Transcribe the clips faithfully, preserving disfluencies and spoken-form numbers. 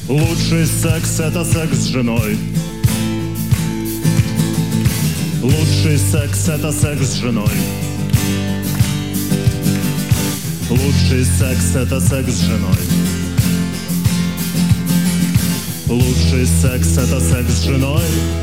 Лучший секс — это секс с женой. Лучший секс — это секс с женой. Лучший секс — это секс с женой. Лучший секс — это секс с женой.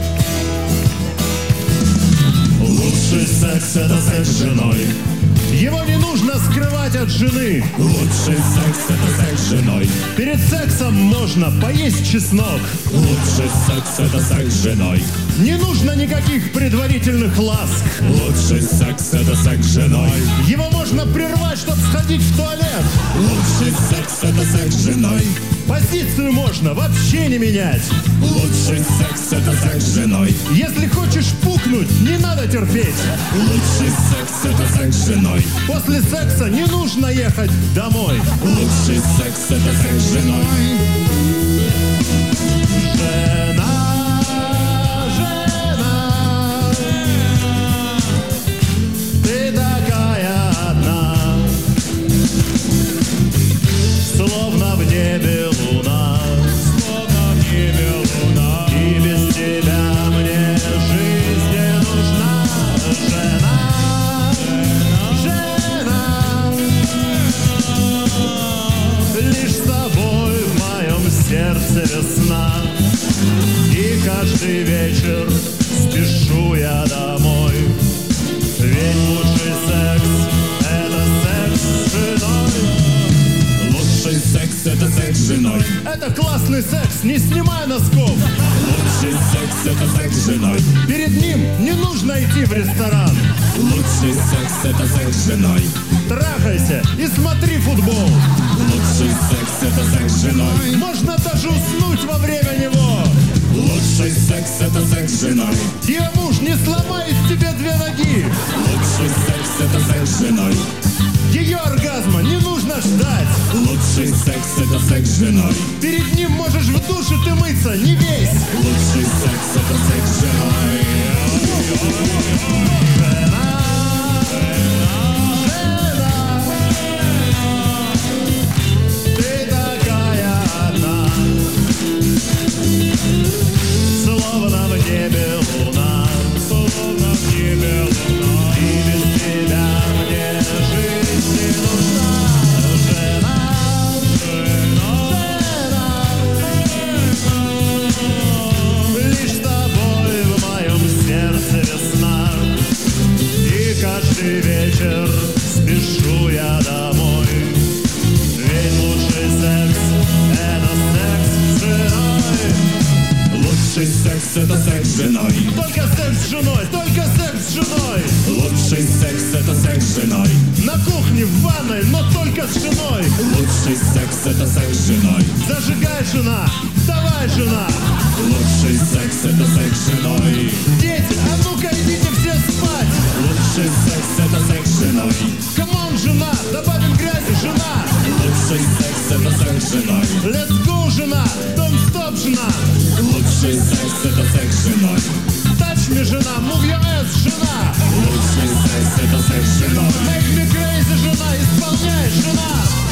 Лучший секс — это секс с женой. Его не нужно скрывать от жены. Лучший секс — это секс с женой. Перед сексом можно поесть чеснок. Лучший секс — это секс с женой. Не нужно никаких предварительных ласк. Лучший секс — это секс с женой. Его можно прервать, чтобы сходить в туалет. Лучший секс — это секс с женой. Позицию можно вообще не менять. Лучший секс — это секс с женой. Если хочешь пукнуть, не надо терпеть. Лучший секс — это секс с женой. После секса не нужно ехать домой. Лучший секс — это секс с женой. Жена, жена, ты такая одна, словно в небе луна, словно в небе луна, и без тебя мне жизнь не нужна. Жена, жена, лишь с тобой в моем сердце весна, и каждый вечер спешу я домой. Ведь лучший секс — это секс с женой. Лучший секс — это секс с женой. Это классный секс, не снимай носков. Лучший секс — это секс с женой. Перед ним не нужно идти в ресторан. Лучший секс — это секс с женой. Трахайся и смотри футбол. Лучший секс — это секс с женой. Можно даже уснуть во время него. Лучший секс — это секс с женой. Ее муж не сломает тебе две ноги. Лучший секс — это секс с женой. Ее оргазма не нужно ждать. Лучший секс — это секс с женой. Перед ним можешь в душе ты мыться, не весь. Лучший секс — это секс с женой. Жена, жена, ты такая одна, словно в небе луна, словно в небе луна, и без тебя мне жизнь не нужна. Жена, жена, лишь с тобой в моем сердце весна, и каждый вечер спешу я домой. Ведь лучший секс — это секс с женой. Лучший секс — это секс с женой. Только секс с женой, только секс с женой. Лучший секс — это секс с женой. На кухне, в ванной, но только с женой. Лучший секс — это секс с женой. Зажигай, жена, давай, жена. Лучший секс — это секс с женой. Дети, а ну-ка идите все спать. Лучший секс — это секс с женой. Камон, жена, добавим грязи, жена. Лучший секс — это секс с женой. Let's go, жена, don't stop, жена. Лучший секс — это секс с женой. Touch me, жена, move your ass, жена. Лучший секс — это секс с женой. Make me crazy, жена, исполняй, жена.